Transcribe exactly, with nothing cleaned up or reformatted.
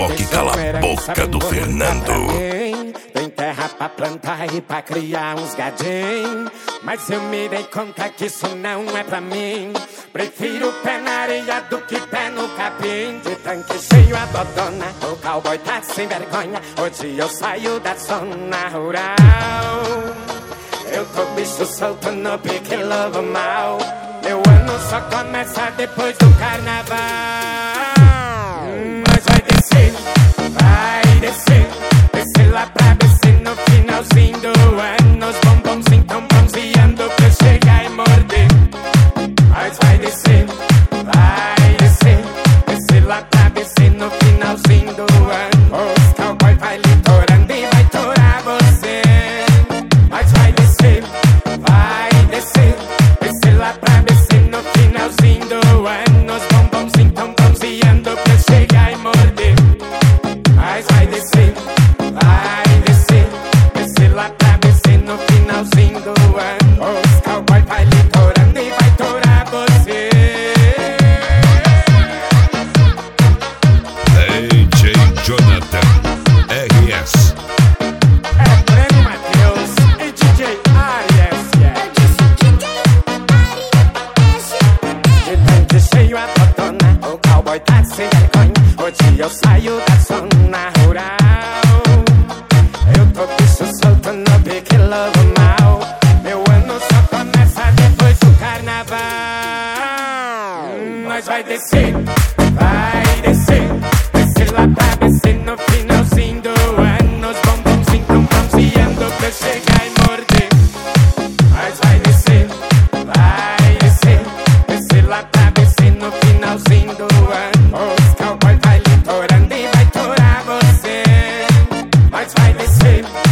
boca e cala a boca do Fernando. Tem terra pra plantar e pra criar uns gadinhos, mas eu me dei conta que isso não é pra mim. Prefiro pé na areia do que pé no capim. De tanque cheio a dodona, o cowboy tá sem vergonha. Hoje eu saio da zona rural. Eu tô bicho solto no pique lobo mal. Meu ano só começa depois do carnaval. Hum, mas vai descer, vai descer, descer lá pra descer no finalzinho do ano. Os bombonzinhos tão bronzeando pra eu chegar e morder. Mas vai descer, vai descer, descer lá pra descer no finalzinho do ano. Os cowboy vai litorando e vai torar você. Mas vai descer, vai descer, descer lá pra descer no finalzinho do ano. Os bombonzinhos tão bronzeando pra eu chegar e morder. Mas vai descer, vai descer, descer lá pra descer no finalzinho do ano. Os cowboy vai litorando e vai torar você. D J Jonathan R S. É Breno Matheus e D J Arias, yeah. De tanque cheio a botona, o cowboy tá sem vergonha. Hoje eu saio da zona rural. Eu tô bicho solto no pique lobo mal. Meu ano só começa depois do carnaval. Hum, Mas vai descer, vai descer, descer lá pra descer no finalzinho do ano. Os bombonzinhos tão bronzeando pra eu chegar e morder. Mas vai descer, vai descer, descer lá pra descer no finalzinho do ano. Os cowboy vai litorando e vai torar você. Mas vai descer,